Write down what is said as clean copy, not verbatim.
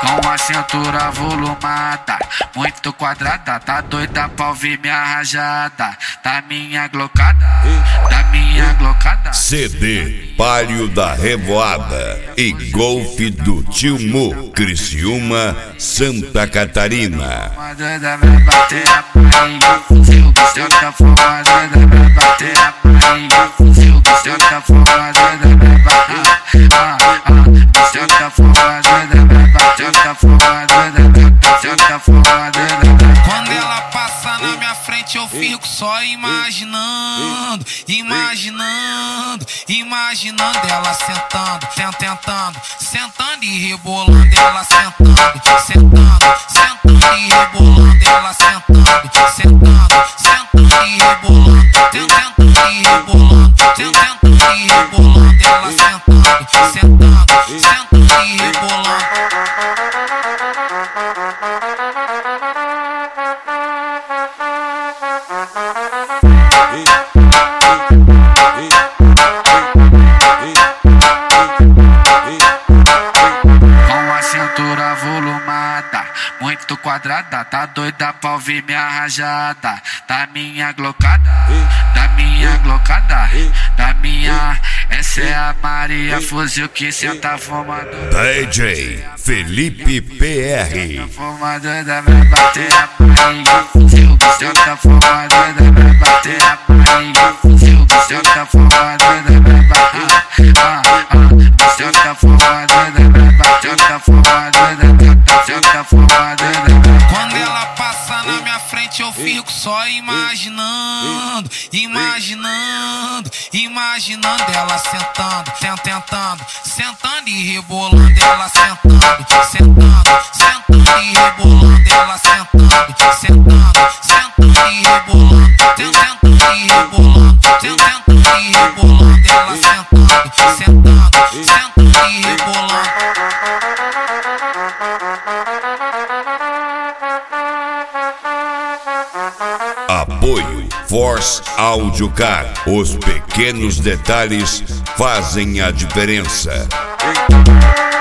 Com a cintura volumada, muito quadrada, tá doida pra ouvir minha rajada. Da minha glocada, da minha glocada. CD Palio da Revoada e Golfe do Tio Mo, Criciúma, Santa Catarina. Quando ela passa na minha frente eu fico só imaginando, imaginando, imaginando ela sentando, tentando, sentando e rebolando, ela sentando, sentando, sentando e rebolando, ela sentando, sentando, sentando e rebolando, tentando e rebolando, tentando e rebolando, ela sentando, sentando, sentando e rebolando. Com a cintura volumada, muito quadrada, tá doida pra ouvir minha rajada. Da minha glocada, da minha glocada, da minha. Essa é a Maria Fuzil que senta fumando. DJ Felipe PR. Fumadora vai bater a barriga, fuzil que senta fumadora vai bater a barriga, fuzil que senta fumadora vai bater. Senta fumadora vai bater, senta fumadora, senta fumadora. Quando ela passa na minha frente eu fico só imaginando, imaginando, imaginando ela sentando, tentando, sentando e rebolando, ela sentando, sentando, sentando e rebolando, ela sentando, sentando, sentando e rebolando, tentando e rebolando, tentando e rebolando, ela sentando, sentando, sentando e rebolando. Apoio Force Audio Car. Os pequenos detalhes fazem a diferença.